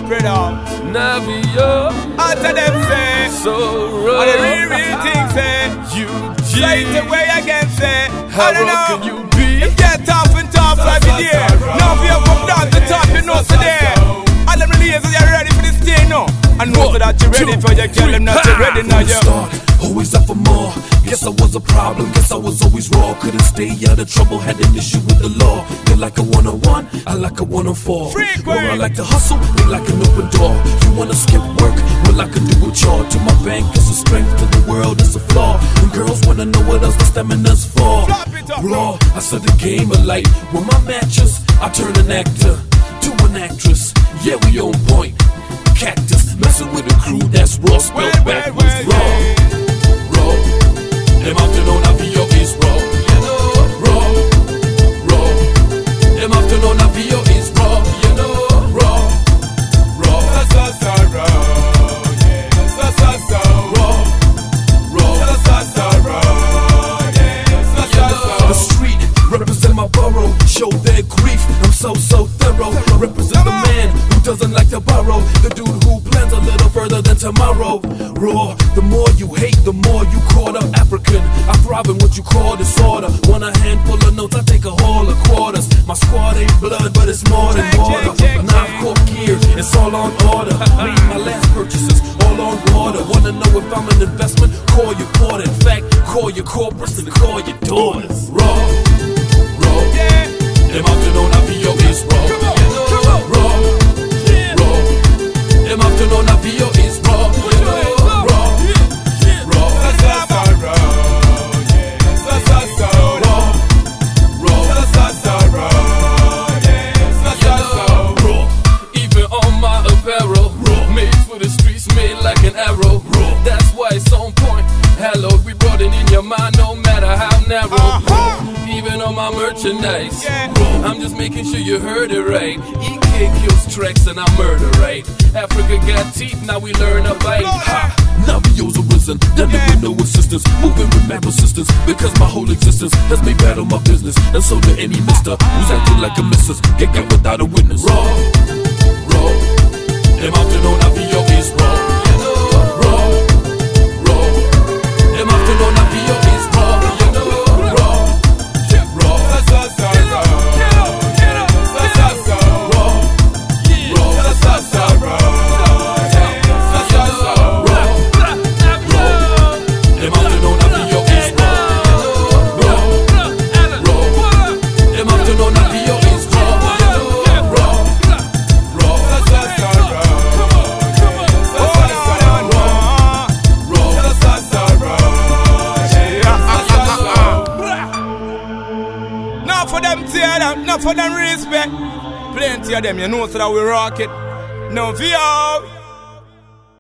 spread out. Navio, Out of them say, so all the rough. real things say, You say it G, away again say, how I don't rough know. can you be? If they're tough and tough every day, now if you come down to top, you know today. All them releases, you're ready for this day now. I know so that you're ready for your girl, them not you ready now, you. Always up for more. Guess I was a problem, guess I was always raw. Couldn't stay out of trouble, had an issue with the law. You like a 101, I like a 104. Where I like to hustle, they like an open door. You wanna skip work, well I can do a chore. To my bank, it's a strength, to the world, it's a flaw. And girls wanna know what else the stamina's for. Raw, I set the game alight. With my matches, I turn an actor to an actress. Yeah, we on point. Cactus, messing with a crew that's raw, spelled backwards. Raw, raw. Them afternoon Navio is raw, you know. Raw, raw. Them afternoon Navio is raw, you know. Raw, raw. Raw, raw. The street represent my borough, show their grief. I'm so thorough. Represent the man who doesn't like to borrow, the dude who plans a little further than tomorrow. Raw, the more you hate, the more you caught up. African, I thrive in what you call disorder. Want a handful of notes, I take a haul of quarters. My squad ain't blood, but it's more than water. A 9-quart gear, it's all on order. Made my last purchases, all on water. Wanna know if I'm an investment? Call your porter. In fact, call your corporates and call your daughters. Raw, raw. Them afternoon Navio is raw. You know, raw, raw. Them afternoon Navio is raw. You know, raw, raw. Even on my apparel, made for the streets, made like an arrow. That's why it's on point. Hello, we brought it in your mind, no matter how narrow. Even on my merchandise, I'm just making sure you heard it right. EK kills tracks and I murder right. Africa got teeth, now we learn a bite. Ha! Navio's arisen, done it with no assistance. Moving with mad persistence, because my whole existence has made battle my business. And so did any mister who's acting like a missus. Get got without a witness. Raw, raw. Them afternoon Navio is raw. You know, raw, raw. Them afternoon Navio is raw. You know, raw, raw. Not for them respect. Plenty of them, you know, so that we rock it. No VO.